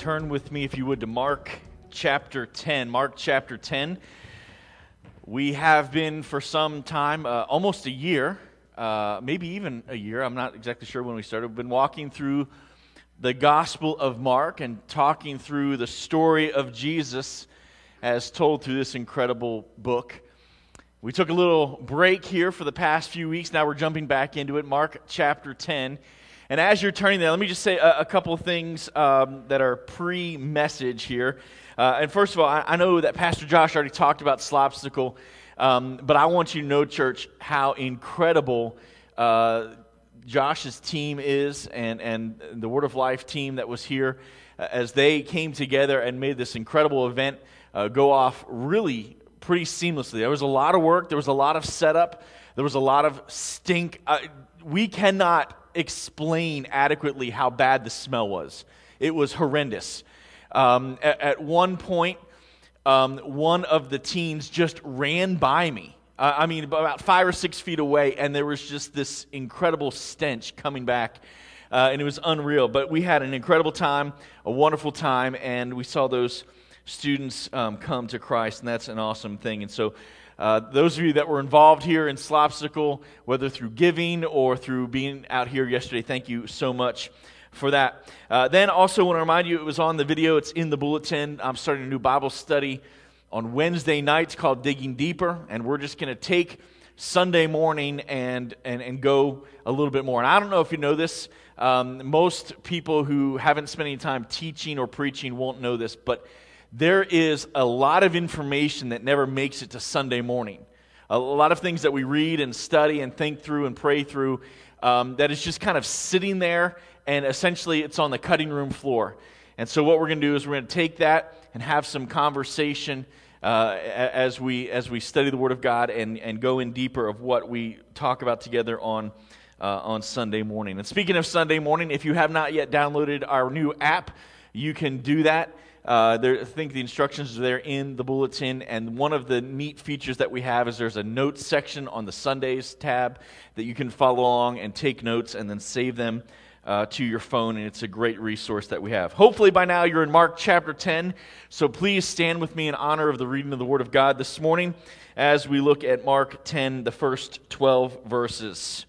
turn with me, if you would, to Mark chapter 10. Mark chapter 10. We have been for some time, almost a year, maybe even a year, I'm not exactly sure when we started, we've been walking through the Gospel of Mark and talking through the story of Jesus as told through this incredible book. We took a little break here for the past few weeks. Now we're jumping back into it, Mark chapter 10. And as you're turning there, let me just say a couple of things that are pre-message here. And first of all, I know that Pastor Josh already talked about Slopsicle, but I want you to know, church, how incredible Josh's team is and the Word of Life team that was here as they came together and made this incredible event go off really pretty seamlessly. There was a lot of work. There was a lot of setup. There was a lot of stink. We cannot explain adequately how bad the smell was. It was horrendous. At one point, one of the teens just ran by me. About 5 or 6 feet away, and there was just this incredible stench coming back, and it was unreal. But we had an incredible time, a wonderful time, and we saw those students come to Christ, and that's an awesome thing. And so those of you that were involved here in Slopsicle, whether through giving or through being out here yesterday, thank you so much for that. Then also want to remind you, it was on the video, it's in the bulletin. I'm starting a new Bible study on Wednesday nights called Digging Deeper, and we're just going to take Sunday morning and go a little bit more. And I don't know if you know this, most people who haven't spent any time teaching or preaching won't know this, but there is a lot of information that never makes it to Sunday morning. A lot of things that we read and study and think through and pray through that is just kind of sitting there, and essentially it's on the cutting room floor. And so what we're going to do is we're going to take that and have some conversation as we study the Word of God and go in deeper of what we talk about together on Sunday morning. And speaking of Sunday morning, if you have not yet downloaded our new app, you can do that. I think the instructions are there in the bulletin, and one of the neat features that we have is there's a notes section on the Sundays tab that you can follow along and take notes and then save them to your phone, and it's a great resource that we have. Hopefully by now you're in Mark chapter 10, so please stand with me in honor of the reading of the Word of God this morning as we look at Mark 10, the first 12 verses.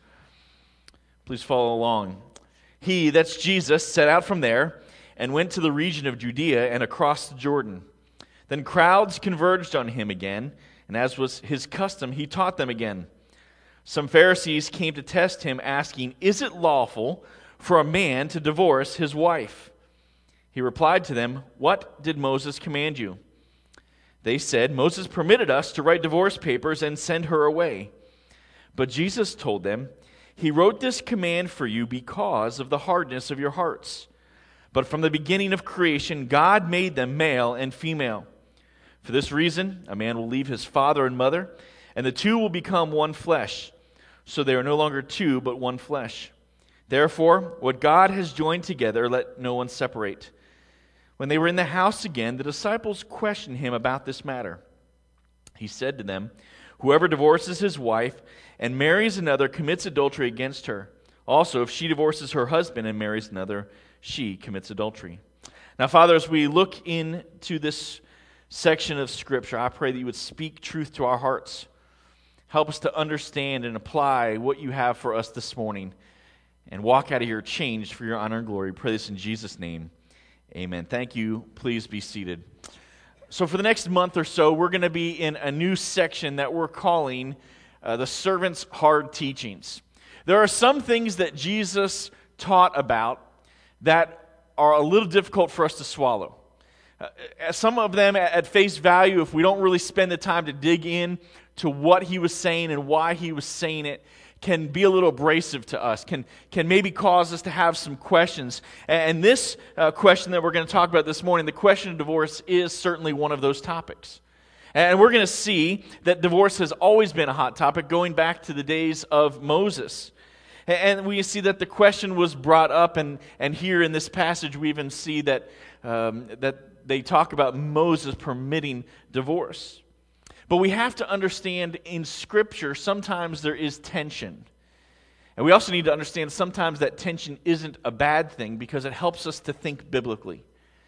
Please follow along. He, that's Jesus, set out from there and went to the region of Judea and across the Jordan. Then crowds converged on him again, and as was his custom, he taught them again. Some Pharisees came to test him, asking, "Is it lawful for a man to divorce his wife?" He replied to them, "What did Moses command you?" They said, "Moses permitted us to write divorce papers and send her away." But Jesus told them, "He wrote this command for you because of the hardness of your hearts. But from the beginning of creation, God made them male and female. For this reason, a man will leave his father and mother, and the two will become one flesh. So they are no longer two, but one flesh. Therefore, what God has joined together, let no one separate." When they were in the house again, the disciples questioned him about this matter. He said to them, "Whoever divorces his wife and marries another commits adultery against her. Also, if she divorces her husband and marries another, she commits adultery." Now, Father, as we look into this section of Scripture, I pray that you would speak truth to our hearts. Help us to understand and apply what you have for us this morning and walk out of here changed for your honor and glory. We pray this in Jesus' name. Amen. Thank you. Please be seated. So for the next month or so, we're going to be in a new section that we're calling the Servant's Hard Teachings. There are some things that Jesus taught about that are a little difficult for us to swallow. Some of them at face value, if we don't really spend the time to dig in to what he was saying and why he was saying it, can be a little abrasive to us, can maybe cause us to have some questions. And this question that we're going to talk about this morning, the question of divorce, is certainly one of those topics. And we're going to see that divorce has always been a hot topic going back to the days of Moses. And we see that the question was brought up, and here in this passage we even see that they talk about Moses permitting divorce. But we have to understand in Scripture sometimes there is tension. And we also need to understand sometimes that tension isn't a bad thing because it helps us to think biblically.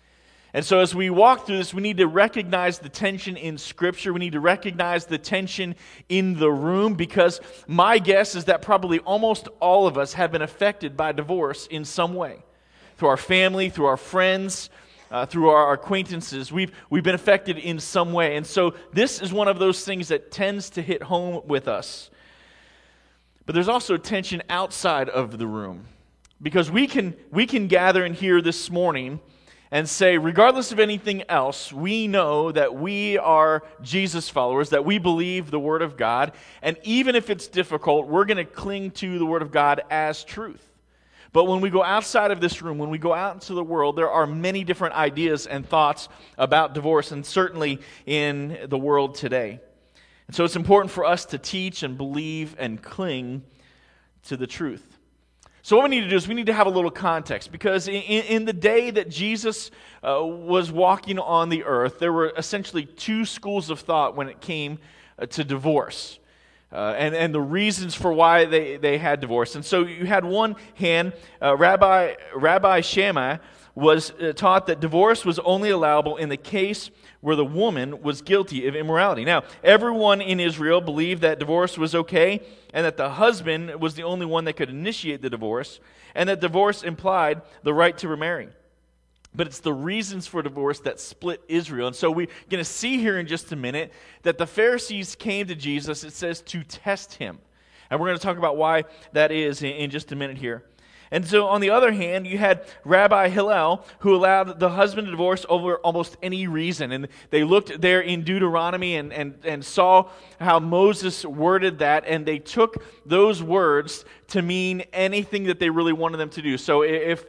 And so as we walk through this, we need to recognize the tension in Scripture. We need to recognize the tension in the room, because my guess is that probably almost all of us have been affected by divorce in some way. Through our family, through our friends, through our acquaintances. We've been affected in some way. And so this is one of those things that tends to hit home with us. But there's also tension outside of the room. Because we can gather in here this morning and say, regardless of anything else, we know that we are Jesus followers, that we believe the Word of God, and even if it's difficult, we're going to cling to the Word of God as truth. But when we go outside of this room, when we go out into the world, there are many different ideas and thoughts about divorce, and certainly in the world today. And so it's important for us to teach and believe and cling to the truth. So what we need to do is we need to have a little context, because in the day that Jesus was walking on the earth, there were essentially two schools of thought when it came to divorce and the reasons for why they had divorce. And so you had one hand, Rabbi Shammai was taught that divorce was only allowable in the case where the woman was guilty of immorality. Now, everyone in Israel believed that divorce was okay, and that the husband was the only one that could initiate the divorce, and that divorce implied the right to remarry. But it's the reasons for divorce that split Israel. And so we're going to see here in just a minute that the Pharisees came to Jesus, it says, to test him. And we're going to talk about why that is in just a minute here. And so on the other hand, you had Rabbi Hillel, who allowed the husband to divorce over almost any reason. And they looked there in Deuteronomy and saw how Moses worded that, and they took those words to mean anything that they really wanted them to do. So if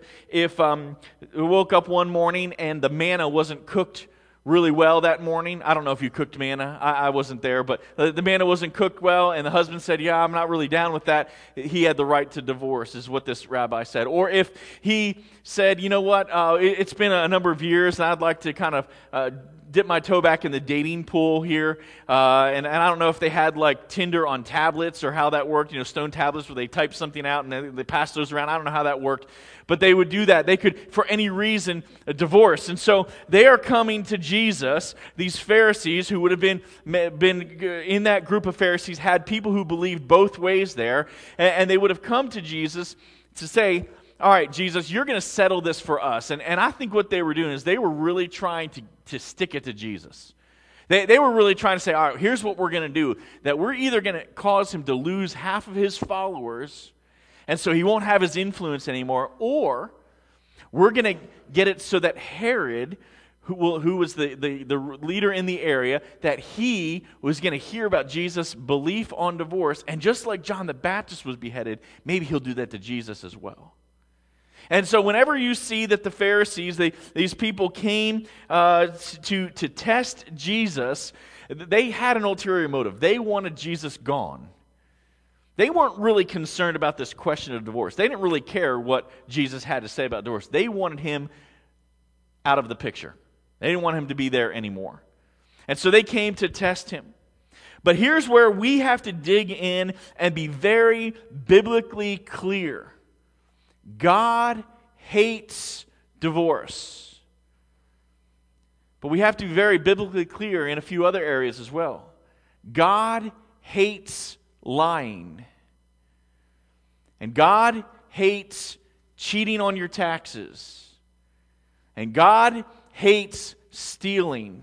we woke up one morning and the manna wasn't cooked really well that morning. I don't know if you cooked manna. I wasn't there, but the manna wasn't cooked well, and the husband said, yeah, I'm not really down with that. He had the right to divorce, is what this rabbi said. Or if he said, you know what, it's been a number of years, and I'd like to kind of dip my toe back in the dating pool here, and I don't know if they had like Tinder on tablets or how that worked, stone tablets where they type something out and they pass those around. I don't know how that worked, but they would do that. They could, for any reason, divorce. And so they are coming to Jesus, these Pharisees who would have been in that group of Pharisees, had people who believed both ways there, and they would have come to Jesus to say, all right, Jesus, you're going to settle this for us. And I think what they were doing is they were really trying to stick it to Jesus. They were really trying to say, all right, here's what we're going to do. That we're either going to cause him to lose half of his followers, and so he won't have his influence anymore, or we're going to get it so that Herod, who was the leader in the area, that he was going to hear about Jesus' belief on divorce, and just like John the Baptist was beheaded, maybe he'll do that to Jesus as well. And so whenever you see that the Pharisees, these people came to test Jesus, they had an ulterior motive. They wanted Jesus gone. They weren't really concerned about this question of divorce. They didn't really care what Jesus had to say about divorce. They wanted him out of the picture. They didn't want him to be there anymore. And so they came to test him. But here's where we have to dig in and be very biblically clear. God hates divorce. But we have to be very biblically clear in a few other areas as well. God hates lying. And God hates cheating on your taxes. And God hates stealing.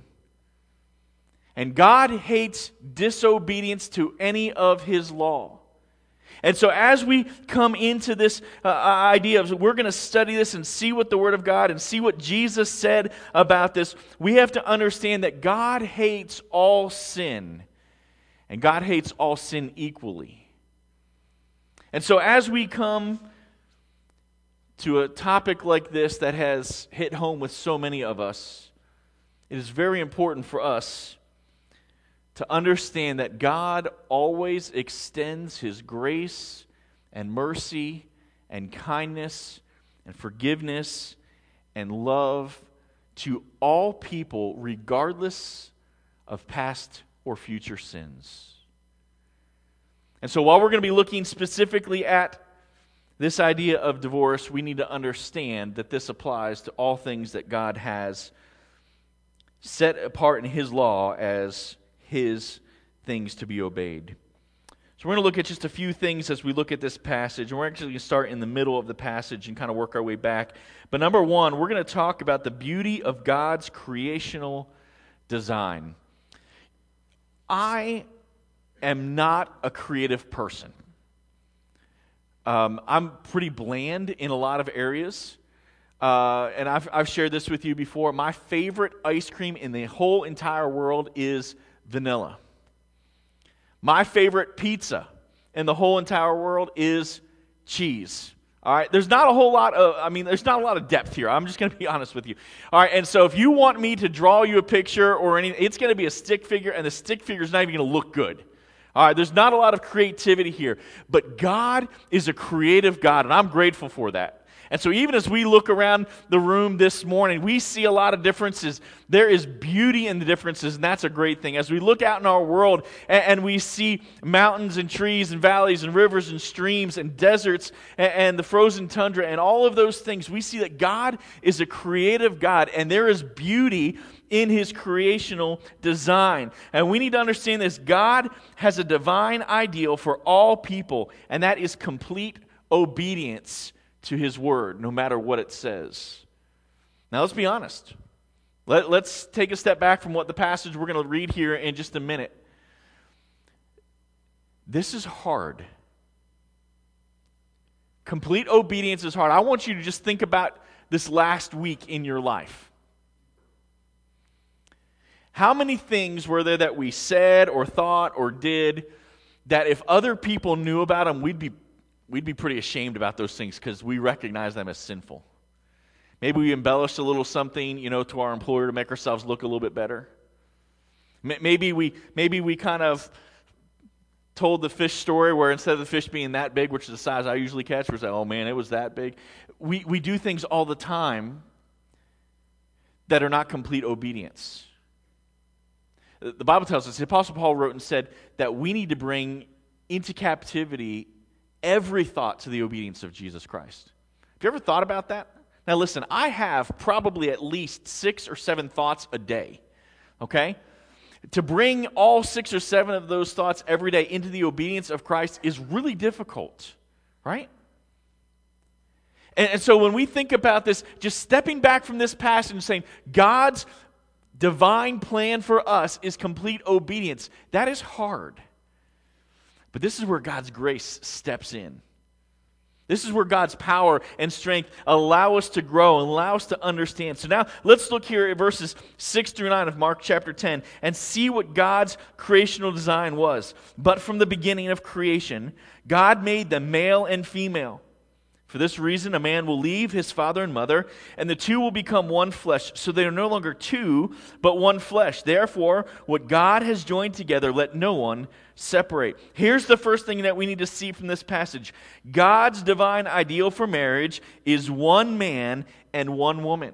And God hates disobedience to any of his law. And so as we come into this idea of we're going to study this and see what the Word of God and see what Jesus said about this, we have to understand that God hates all sin. And God hates all sin equally. And so as we come to a topic like this that has hit home with so many of us, it is very important for us to understand that God always extends his grace and mercy and kindness and forgiveness and love to all people regardless of past or future sins. And so while we're going to be looking specifically at this idea of divorce, we need to understand that this applies to all things that God has set apart in His law as His things to be obeyed. So we're going to look at just a few things as we look at this passage, and we're actually going to start in the middle of the passage and kind of work our way back. But number one, we're going to talk about the beauty of God's creational design. I am not a creative person. I'm pretty bland in a lot of areas. And I've shared this with you before. My favorite ice cream in the whole entire world is vanilla. My favorite pizza in the whole entire world is cheese. All right, there's not a lot of depth here. I'm just going to be honest with you. All right, and so if you want me to draw you a picture or anything, it's going to be a stick figure, and the stick figure is not even going to look good. All right, there's not a lot of creativity here, but God is a creative God, and I'm grateful for that. And so even as we look around the room this morning, we see a lot of differences. There is beauty in the differences, and that's a great thing. As we look out in our world and we see mountains and trees and valleys and rivers and streams and deserts and the frozen tundra and all of those things, we see that God is a creative God, and there is beauty in His creational design. And we need to understand this. God has a divine ideal for all people, and that is complete obedience to His word, no matter what it says. Now let's be honest. Let's take a step back from what the passage we're going to read here in just a minute. This is hard. Complete obedience is hard. I want you to just think about this last week in your life. How many things were there that we said or thought or did that if other people knew about them, we'd be pretty ashamed about those things because we recognize them as sinful? Maybe we embellished a little something, to our employer to make ourselves look a little bit better. Maybe we kind of told the fish story where instead of the fish being that big, which is the size I usually catch, we're saying, oh man, it was that big. We do things all the time that are not complete obedience. The Bible tells us, the Apostle Paul wrote and said that we need to bring into captivity every thought to the obedience of Jesus Christ. Have you ever thought about that? Now listen, I have probably at least 6 or 7 thoughts a day, okay? To bring all 6 or 7 of those thoughts every day into the obedience of Christ is really difficult, right? And so when we think about this, just stepping back from this passage and saying, God's divine plan for us is complete obedience, that is hard. But this is where God's grace steps in. This is where God's power and strength allow us to grow and allow us to understand. So now let's look here at verses 6 through 9 of Mark chapter 10 and see what God's creational design was. But from the beginning of creation, God made them male and female. For this reason, a man will leave his father and mother, and the two will become one flesh. So they are no longer two, but one flesh. Therefore, what God has joined together, let no one separate. Here's the first thing that we need to see from this passage. God's divine ideal for marriage is one man and one woman.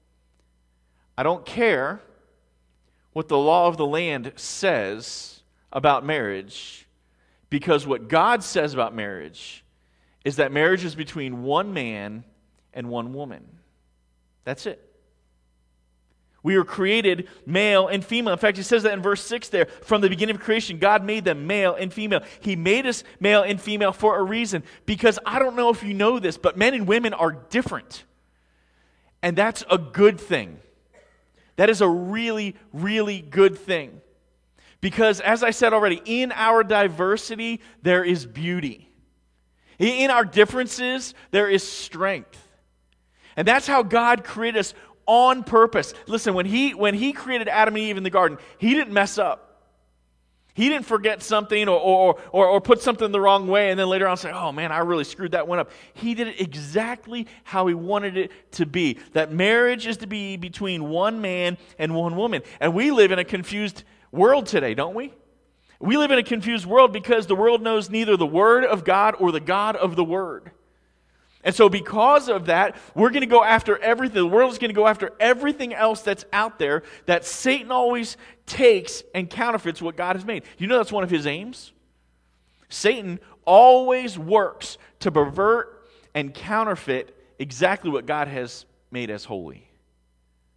I don't care what the law of the land says about marriage, because what God says about marriage is that marriage is between one man and one woman. That's it. We were created male and female. In fact, he says that in verse 6 there. From the beginning of creation, God made them male and female. He made us male and female for a reason. Because I don't know if you know this, but men and women are different. And that's a good thing. That is a really, really good thing. Because as I said already, in our diversity, there is beauty. In our differences, there is strength. And that's how God created us on purpose. Listen, when he created Adam and Eve in the garden, He didn't mess up. He didn't forget something or put something the wrong way and then later on say, oh man, I really screwed that one up. He did it exactly how He wanted it to be. That marriage is to be between one man and one woman. And we live in a confused world today, don't we? We live in a confused world because the world knows neither the Word of God or the God of the Word. And so because of that, we're going to go after everything. The world is going to go after everything else that's out there that Satan always takes and counterfeits what God has made. You know that's one of his aims? Satan always works to pervert and counterfeit exactly what God has made as holy.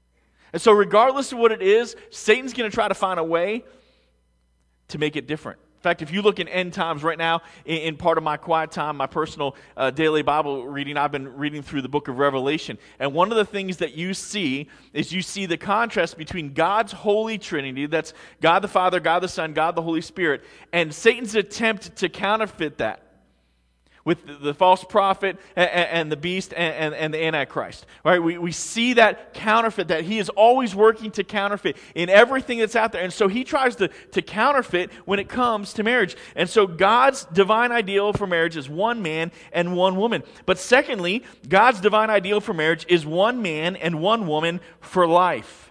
And so regardless of what it is, Satan's going to try to find a way to make it different. In fact, if you look in end times right now, in part of my quiet time, my personal daily Bible reading, I've been reading through the book of Revelation. And one of the things that you see is you see the contrast between God's holy Trinity, that's God the Father, God the Son, God the Holy Spirit, and Satan's attempt to counterfeit that with the false prophet and the beast and the Antichrist. Right? We see that counterfeit, that he is always working to counterfeit in everything that's out there. And so he tries to counterfeit when it comes to marriage. And so God's divine ideal for marriage is one man and one woman. But secondly, God's divine ideal for marriage is one man and one woman for life.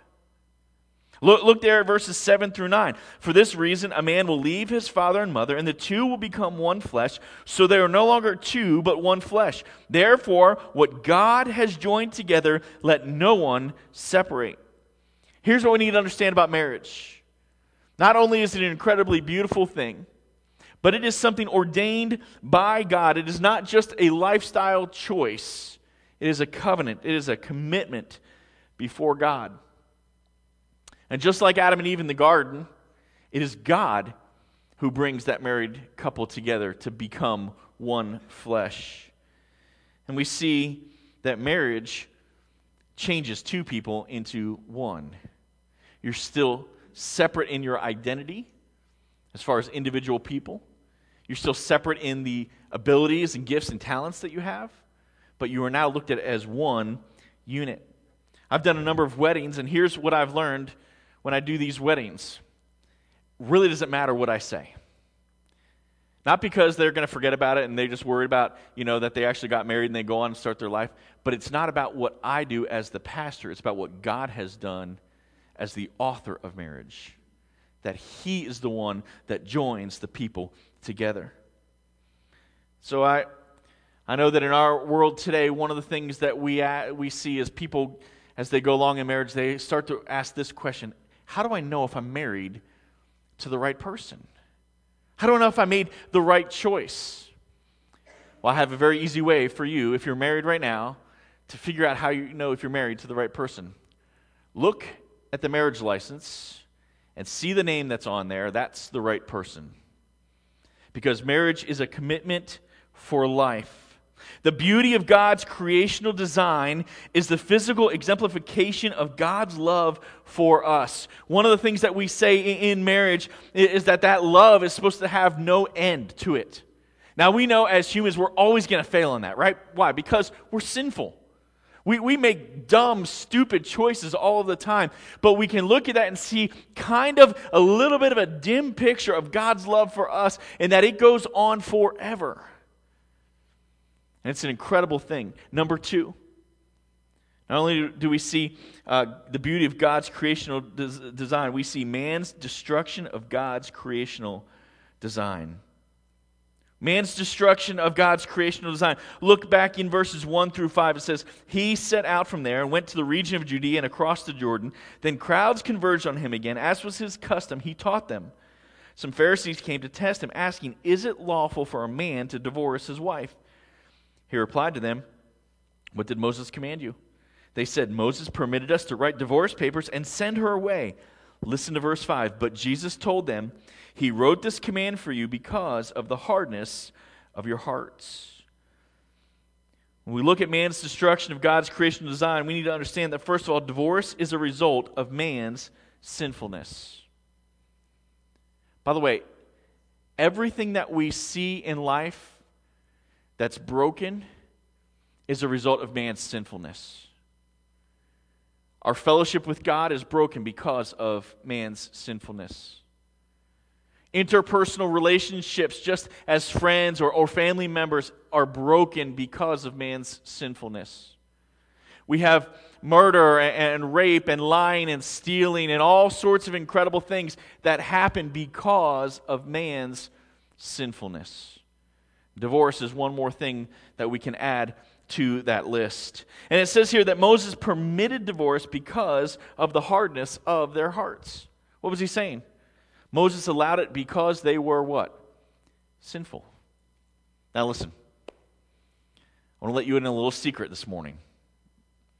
Look there at verses 7 through 9. For this reason, a man will leave his father and mother, and the two will become one flesh. So they are no longer two, but one flesh. Therefore, what God has joined together, let no one separate. Here's what we need to understand about marriage. Not only is it an incredibly beautiful thing, but it is something ordained by God. It is not just a lifestyle choice. It is a covenant. It is a commitment before God. And just like Adam and Eve in the garden, it is God who brings that married couple together to become one flesh. And we see that marriage changes two people into one. You're still separate in your identity as far as individual people. You're still separate in the abilities and gifts and talents that you have, but you are now looked at as one unit. I've done a number of weddings, and here's what I've learned when I do these weddings. Really doesn't matter what I say. Not because they're going to forget about it and they're just worried about, that they actually got married and they go on and start their life. But it's not about what I do as the pastor. It's about what God has done as the author of marriage. That He is the one that joins the people together. So I know that in our world today, one of the things that we see is people, as they go along in marriage, they start to ask this question: how do I know if I'm married to the right person? How do I know if I made the right choice? Well, I have a very easy way for you, if you're married right now, to figure out how you know if you're married to the right person. Look at the marriage license and see the name that's on there. That's the right person. Because marriage is a commitment for life. The beauty of God's creational design is the physical exemplification of God's love for us. One of the things that we say in marriage is that love is supposed to have no end to it. Now, we know as humans we're always going to fail in that, right? Why? Because we're sinful. We make dumb, stupid choices all the time. But we can look at that and see kind of a little bit of a dim picture of God's love for us, and that it goes on forever. And it's an incredible thing. Number two, not only do we see the beauty of God's creational design, we see man's destruction of God's creational design. Man's destruction of God's creational design. Look back in verses 1 through 5. It says, He set out from there and went to the region of Judea and across the Jordan. Then crowds converged on him again. As was his custom, he taught them. Some Pharisees came to test him, asking, Is it lawful for a man to divorce his wife? He replied to them, What did Moses command you? They said, Moses permitted us to write divorce papers and send her away. Listen to verse 5. But Jesus told them, He wrote this command for you because of the hardness of your hearts. When we look at man's destruction of God's creational design, we need to understand that, first of all, divorce is a result of man's sinfulness. By the way, everything that we see in life that's broken is a result of man's sinfulness. Our fellowship with God is broken because of man's sinfulness. Interpersonal relationships, just as friends or family members, are broken because of man's sinfulness. We have murder and rape and lying and stealing and all sorts of incredible things that happen because of man's sinfulness. Divorce is one more thing that we can add to that list. And it says here that Moses permitted divorce because of the hardness of their hearts. What was he saying? Moses allowed it because they were what? Sinful. Now listen, I want to let you in a little secret this morning.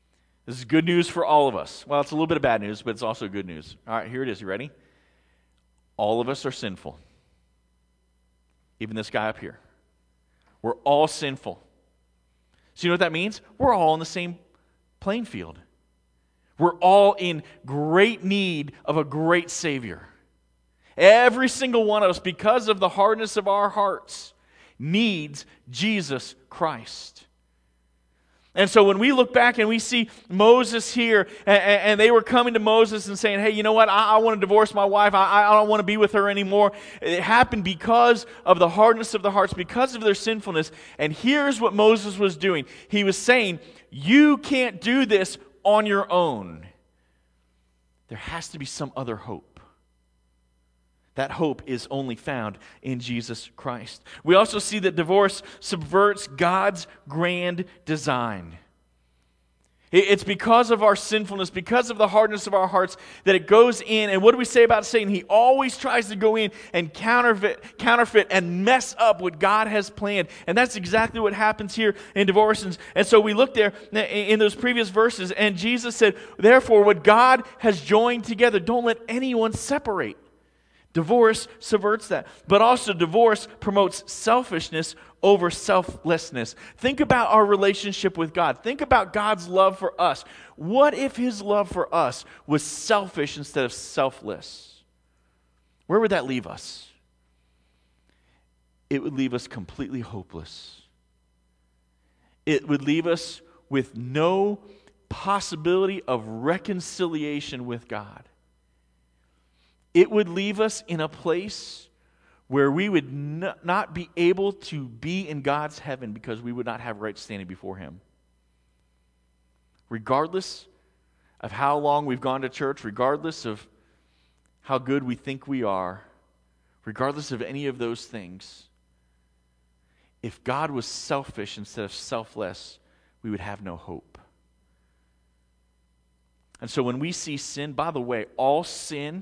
This is good news for all of us. Well, it's a little bit of bad news, but it's also good news. All right, here it is. You ready? All of us are sinful. Even this guy up here. We're all sinful. So you know what that means? We're all on the same playing field. We're all in great need of a great Savior. Every single one of us, because of the hardness of our hearts, needs Jesus Christ. And so when we look back and we see Moses here, and they were coming to Moses and saying, hey, you know what, I want to divorce my wife, I don't want to be with her anymore. It happened because of the hardness of the hearts, because of their sinfulness. And here's what Moses was doing. He was saying, you can't do this on your own. There has to be some other hope. That hope is only found in Jesus Christ. We also see that divorce subverts God's grand design. It's because of our sinfulness, because of the hardness of our hearts, that it goes in. And what do we say about Satan? He always tries to go in and counterfeit and mess up what God has planned. And that's exactly what happens here in divorce. And so we look there in those previous verses, and Jesus said, therefore, what God has joined together, don't let anyone separate. Divorce subverts that. But also divorce promotes selfishness over selflessness. Think about our relationship with God. Think about God's love for us. What if His love for us was selfish instead of selfless? Where would that leave us? It would leave us completely hopeless. It would leave us with no possibility of reconciliation with God. It would leave us in a place where we would not be able to be in God's heaven because we would not have right standing before Him. Regardless of how long we've gone to church, regardless of how good we think we are, regardless of any of those things, if God was selfish instead of selfless, we would have no hope. And so when we see sin, by the way, all sin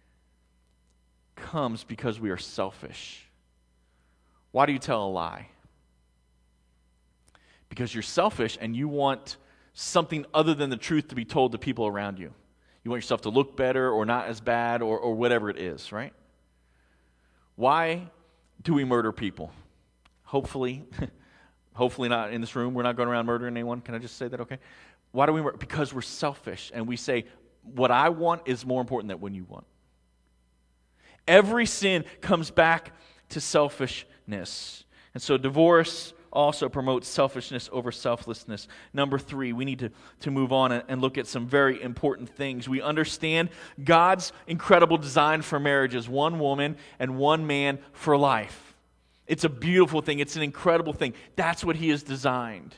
comes because we are selfish. Why do you tell a lie? Because you're selfish and you want something other than the truth to be told to people around you. You want yourself to look better or not as bad or whatever it is, right? Why do we murder people? Hopefully not in this room. We're not going around murdering anyone. Can I just say that, okay? Why do we murder? Because we're selfish and we say, what I want is more important than what you want. Every sin comes back to selfishness. And so divorce also promotes selfishness over selflessness. Number 3, we need to move on and look at some very important things. We understand God's incredible design for marriage as one woman and one man for life. It's a beautiful thing. It's an incredible thing. That's what He has designed.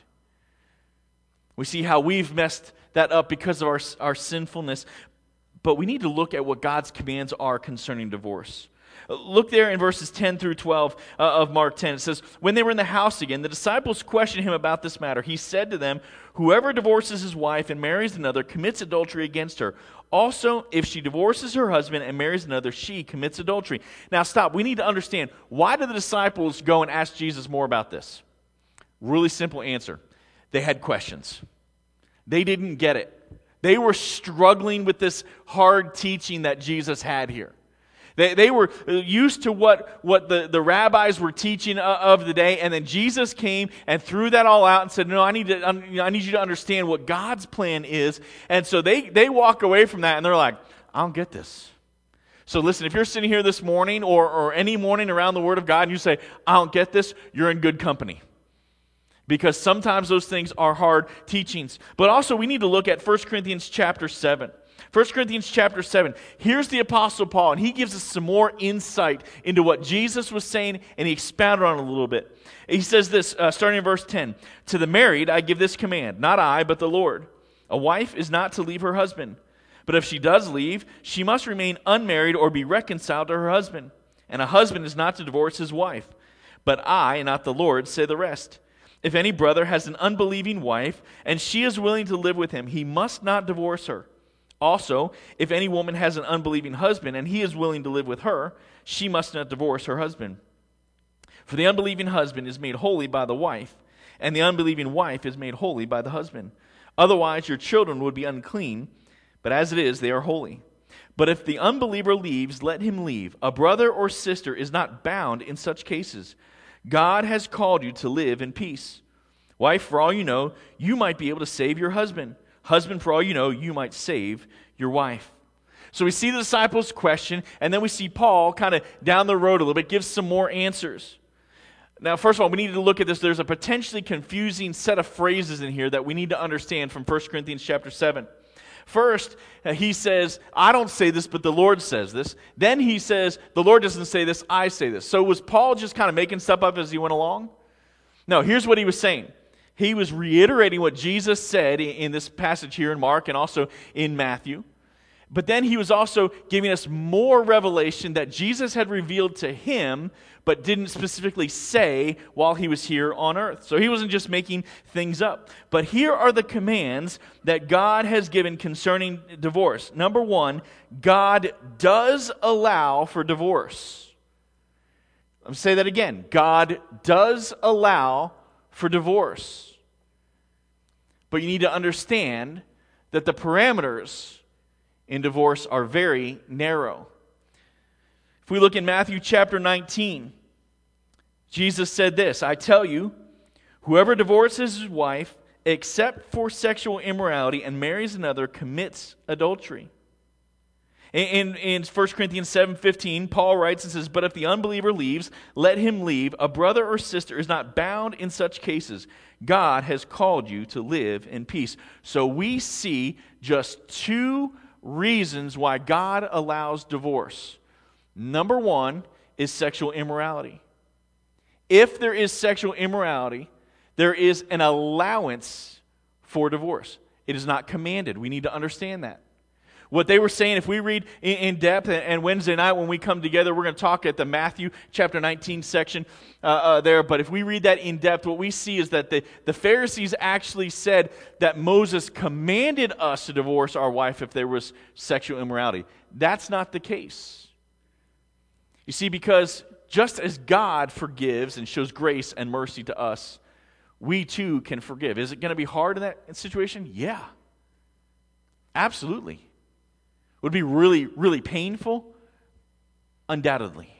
We see how we've messed that up because of our sinfulness. But we need to look at what God's commands are concerning divorce. Look there in verses 10 through 12 of Mark 10. It says, when they were in the house again, the disciples questioned Him about this matter. He said to them, whoever divorces his wife and marries another commits adultery against her. Also, if she divorces her husband and marries another, she commits adultery. Now stop. We need to understand, why did the disciples go and ask Jesus more about this? Really simple answer. They had questions. They didn't get it. They were struggling with this hard teaching that Jesus had here. They were used to what the rabbis were teaching of the day, and then Jesus came and threw that all out and said, no, I need you to understand what God's plan is. And so they walk away from that and they're like, I don't get this. So listen, if you're sitting here this morning or any morning around the Word of God and you say, I don't get this, you're in good company. Because sometimes those things are hard teachings. But also we need to look at 1 Corinthians chapter 7. 1 Corinthians chapter 7. Here's the Apostle Paul, and he gives us some more insight into what Jesus was saying, and he expounded on it a little bit. He says this, starting in verse 10. To the married I give this command, not I, but the Lord. A wife is not to leave her husband. But if she does leave, she must remain unmarried or be reconciled to her husband. And a husband is not to divorce his wife. But I, not the Lord, say the rest. If any brother has an unbelieving wife, and she is willing to live with him, he must not divorce her. Also, if any woman has an unbelieving husband, and he is willing to live with her, she must not divorce her husband. For the unbelieving husband is made holy by the wife, and the unbelieving wife is made holy by the husband. Otherwise your children would be unclean, but as it is, they are holy. But if the unbeliever leaves, let him leave. A brother or sister is not bound in such cases. God has called you to live in peace. Wife, for all you know, you might be able to save your husband. Husband, for all you know, you might save your wife. So we see the disciples' question, and then we see Paul kind of down the road a little bit, give some more answers. Now, first of all, we need to look at this. There's a potentially confusing set of phrases in here that we need to understand from 1 Corinthians chapter 7. First, he says, I don't say this, but the Lord says this. Then he says, the Lord doesn't say this, I say this. So was Paul just kind of making stuff up as he went along? No, here's what he was saying. He was reiterating what Jesus said in this passage here in Mark and also in Matthew. But then he was also giving us more revelation that Jesus had revealed to him, but didn't specifically say while he was here on earth. So he wasn't just making things up. But here are the commands that God has given concerning divorce. Number one, God does allow for divorce. Let me say that again. God does allow for divorce. But you need to understand that the parameters in divorce are very narrow. If we look in Matthew chapter 19, Jesus said this, I tell you, whoever divorces his wife except for sexual immorality and marries another commits adultery. In 1 Corinthians 7:15, Paul writes and says, but if the unbeliever leaves, let him leave. A brother or sister is not bound in such cases. God has called you to live in peace. So we see just two reasons why God allows divorce. Number one is sexual immorality. If there is sexual immorality, there is an allowance for divorce. It is not commanded. We need to understand that. What they were saying, if we read in depth, and Wednesday night when we come together, we're going to talk at the Matthew chapter 19 section there, but if we read that in depth, what we see is that the Pharisees actually said that Moses commanded us to divorce our wife if there was sexual immorality. That's not the case. You see, because just as God forgives and shows grace and mercy to us, we too can forgive. Is it going to be hard in that situation? Yeah. Absolutely. Would it be really, really painful? Undoubtedly.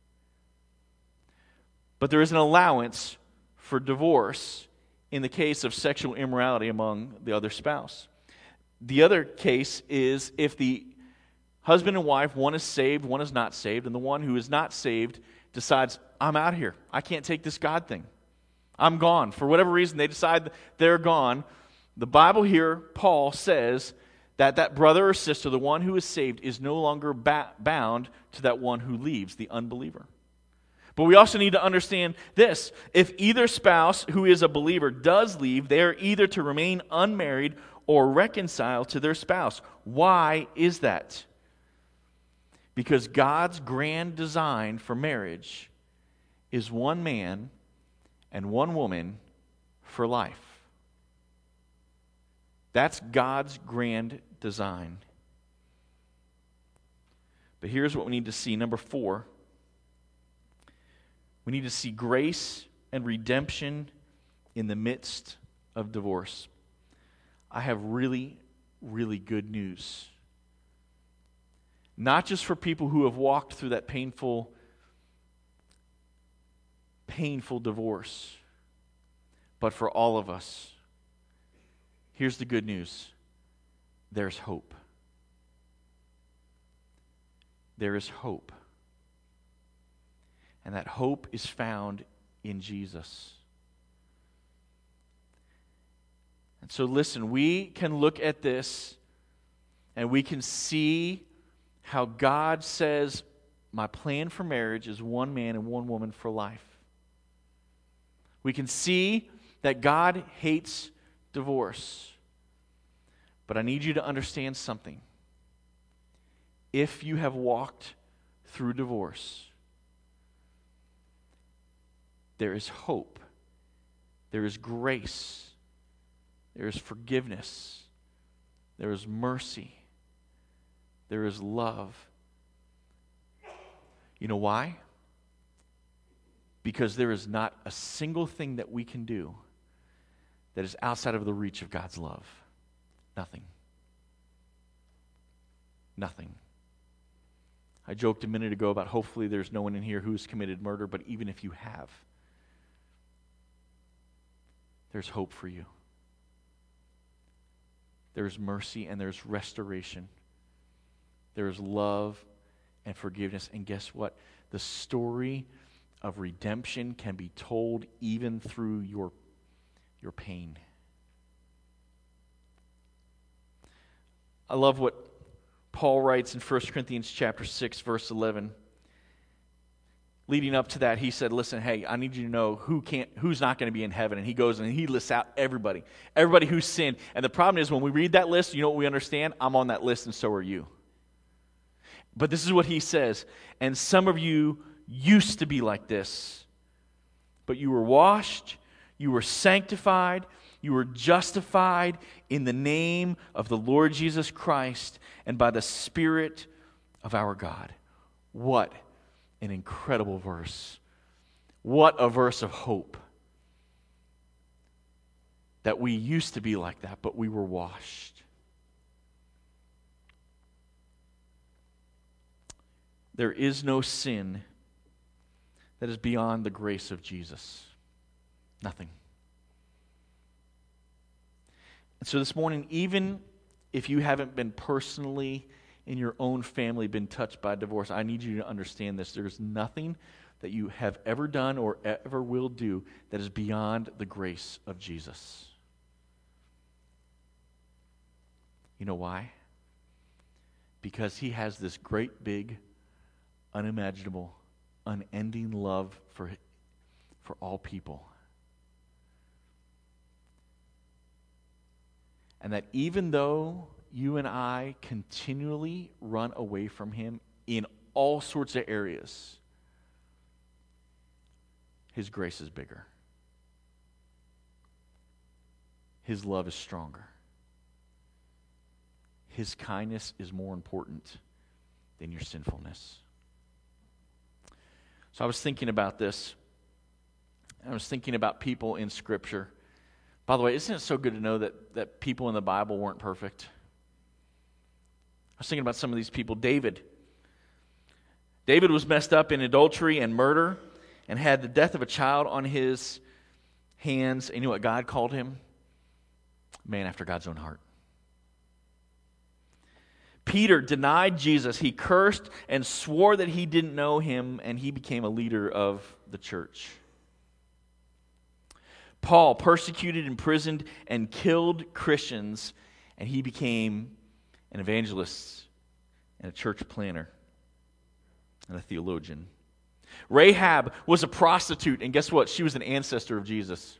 But there is an allowance for divorce in the case of sexual immorality among the other spouse. The other case is if the husband and wife, one is saved, one is not saved, and the one who is not saved decides, I'm out of here. I can't take this God thing. I'm gone. For whatever reason, they decide they're gone. The Bible here, Paul says, that brother or sister, the one who is saved, is no longer bound to that one who leaves, the unbeliever. But we also need to understand this. If either spouse who is a believer does leave, they are either to remain unmarried or reconcile to their spouse. Why is that? Because God's grand design for marriage is one man and one woman for life. That's God's grand design. But here's what we need to see. Number 4, we need to see grace and redemption in the midst of divorce. I have really, really good news. Not just for people who have walked through that painful divorce, but for all of us. Here's the good news. There's hope. There is hope. And that hope is found in Jesus. And so listen, we can look at this and we can see how God says, my plan for marriage is one man and one woman for life. We can see that God hates divorce. But I need you to understand something. If you have walked through divorce, there is hope. There is grace. There is forgiveness. There is mercy. There is love. You know why? Because there is not a single thing that we can do that is outside of the reach of God's love. Nothing. Nothing. I joked a minute ago about hopefully there's no one in here who's committed murder, but even if you have, there's hope for you. There's mercy and there's restoration. There's love and forgiveness. And guess what? The story of redemption can be told even through your pain. I love what Paul writes in 1 Corinthians chapter 6, verse 11. Leading up to that, he said, listen, hey, I need you to know who's not going to be in heaven. And he goes and he lists out everybody who's sinned. And the problem is when we read that list, you know what we understand? I'm on that list and so are you. But this is what he says, and some of you used to be like this, but you were washed, you were sanctified, you were justified in the name of the Lord Jesus Christ and by the Spirit of our God. What an incredible verse. What a verse of hope. That we used to be like that, but we were washed. There is no sin that is beyond the grace of Jesus. Nothing. And so this morning, even if you haven't been personally in your own family been touched by divorce, I need you to understand this. There's nothing that you have ever done or ever will do that is beyond the grace of Jesus. You know why? Because he has this great big, unimaginable, unending love for all people. And that even though you and I continually run away from him in all sorts of areas, his grace is bigger. His love is stronger. His kindness is more important than your sinfulness. So I was thinking about this. I was thinking about people in Scripture. By the way, isn't it so good to know that people in the Bible weren't perfect? I was thinking about some of these people. David was messed up in adultery and murder and had the death of a child on his hands. And you know what God called him? Man after God's own heart. Peter denied Jesus. He cursed and swore that he didn't know him, and he became a leader of the church. Paul persecuted, imprisoned, and killed Christians, and he became an evangelist and a church planner and a theologian. Rahab was a prostitute, and guess what? She was an ancestor of Jesus.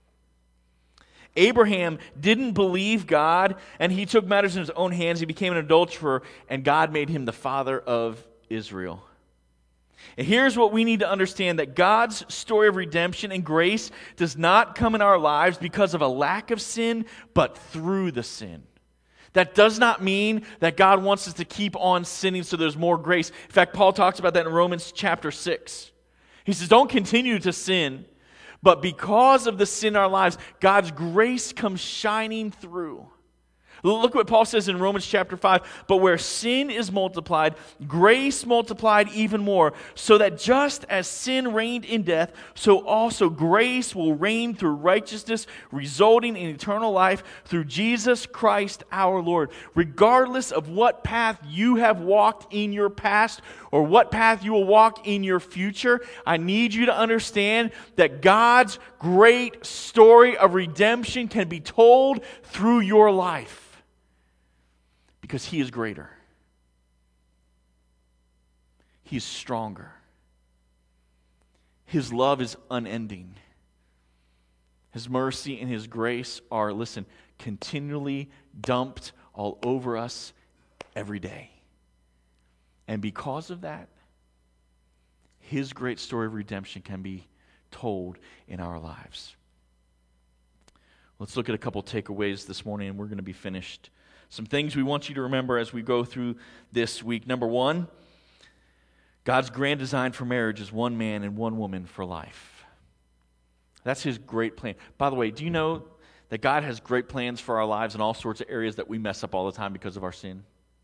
Abraham didn't believe God, and he took matters in his own hands. He became an adulterer, and God made him the father of Israel. And here's what we need to understand, that God's story of redemption and grace does not come in our lives because of a lack of sin, but through the sin. That does not mean that God wants us to keep on sinning so there's more grace. In fact, Paul talks about that in Romans chapter 6. He says, don't continue to sin, but because of the sin in our lives, God's grace comes shining through. Look what Paul says in Romans chapter 5. But where sin is multiplied, grace multiplied even more, so that just as sin reigned in death, so also grace will reign through righteousness, resulting in eternal life through Jesus Christ our Lord. Regardless of what path you have walked in your past or what path you will walk in your future, I need you to understand that God's great story of redemption can be told through your life. Because he is greater. He is stronger. His love is unending. His mercy and his grace are, listen, continually dumped all over us every day. And because of that, his great story of redemption can be told in our lives. Let's look at a couple takeaways this morning, and we're going to be finished. Some things we want you to remember as we go through this week. Number one, God's grand design for marriage is one man and one woman for life. That's his great plan. By the way, do you know that God has great plans for our lives in all sorts of areas that we mess up all the time because of our sin?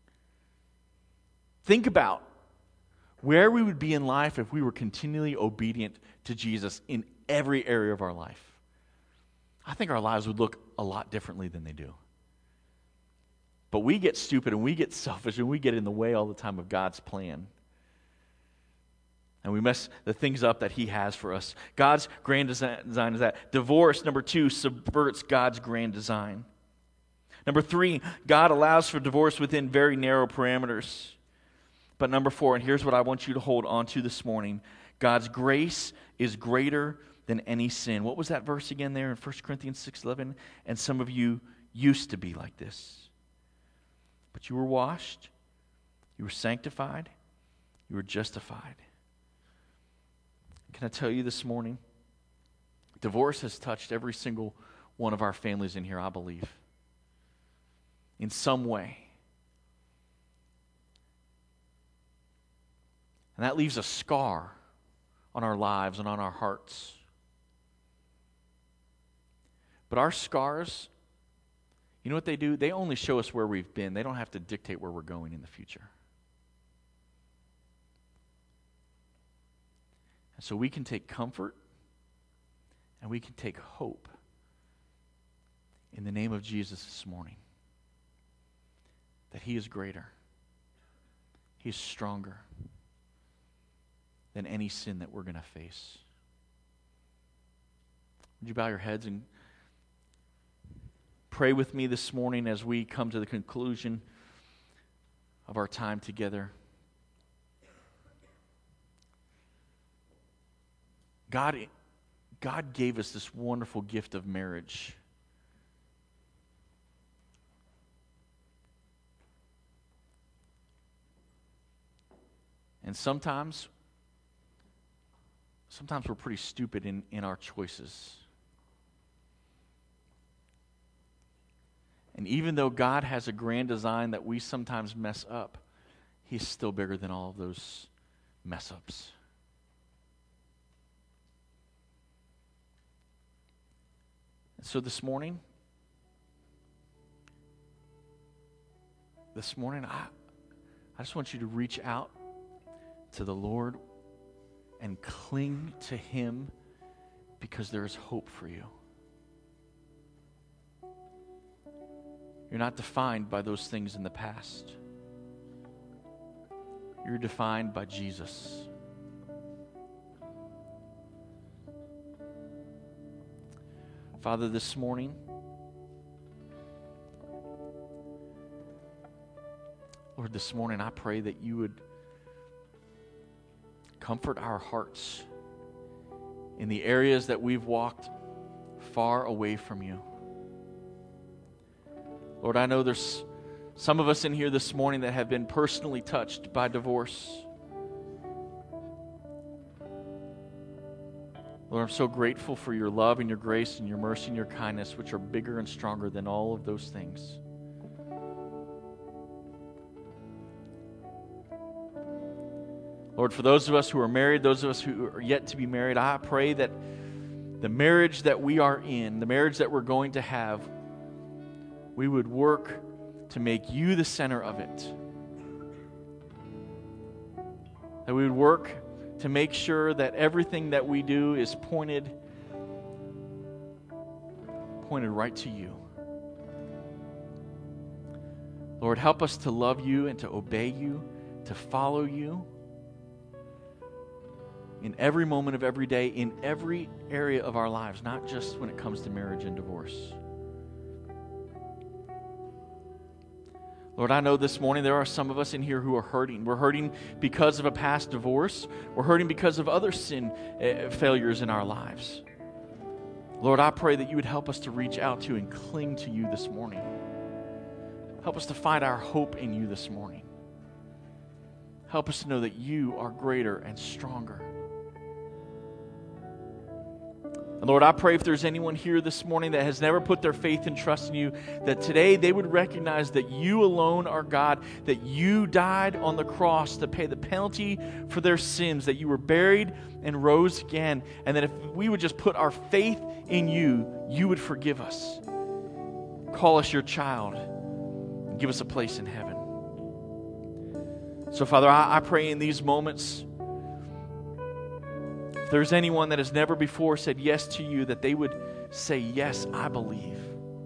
Think about where we would be in life if we were continually obedient to Jesus in every area of our life. I think our lives would look a lot differently than they do. But we get stupid and we get selfish and we get in the way all the time of God's plan. And we mess the things up that He has for us. God's grand design is that. Divorce, number 2, subverts God's grand design. Number 3, God allows for divorce within very narrow parameters. But number 4, and here's what I want you to hold on to this morning. God's grace is greater than any sin. What was that verse again there in 1 Corinthians 6:11? And some of you used to be like this. But you were washed, you were sanctified, you were justified. Can I tell you this morning, divorce has touched every single one of our families in here, I believe, in some way. And that leaves a scar on our lives and on our hearts. But our scars, you know what they do? They only show us where we've been. They don't have to dictate where we're going in the future. And so we can take comfort and we can take hope in the name of Jesus this morning. That He is greater. He is stronger than any sin that we're going to face. Would you bow your heads and pray with me this morning as we come to the conclusion of our time together? God gave us this wonderful gift of marriage. And sometimes we're pretty stupid in our choices. And even though God has a grand design that we sometimes mess up, He's still bigger than all of those mess-ups. And so this morning, I just want you to reach out to the Lord and cling to Him, because there is hope for you. You're not defined by those things in the past. You're defined by Jesus. Father, this morning, Lord, this morning I pray that you would comfort our hearts in the areas that we've walked far away from you. Lord, I know there's some of us in here this morning that have been personally touched by divorce. Lord, I'm so grateful for your love and your grace and your mercy and your kindness, which are bigger and stronger than all of those things. Lord, for those of us who are married, those of us who are yet to be married, I pray that the marriage that we are in, the marriage that we're going to have, we would work to make you the center of it. That we would work to make sure that everything that we do is pointed right to you. Lord, help us to love you and to obey you, to follow you in every moment of every day, in every area of our lives, not just when it comes to marriage and divorce. Lord, I know this morning there are some of us in here who are hurting. We're hurting because of a past divorce. We're hurting because of other sin failures in our lives. Lord, I pray that you would help us to reach out to and cling to you this morning. Help us to find our hope in you this morning. Help us to know that you are greater and stronger. And Lord, I pray if there's anyone here this morning that has never put their faith and trust in you, that today they would recognize that you alone are God, that you died on the cross to pay the penalty for their sins, that you were buried and rose again, and that if we would just put our faith in you, you would forgive us. call us your child and give us a place in heaven. So, Father, I pray in these moments, if there's anyone that has never before said yes to you, that they would say, yes, I believe.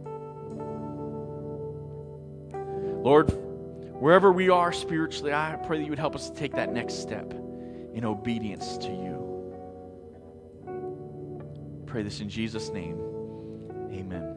Lord, wherever we are spiritually, I pray that you would help us to take that next step in obedience to you. Pray this in Jesus' name. Amen.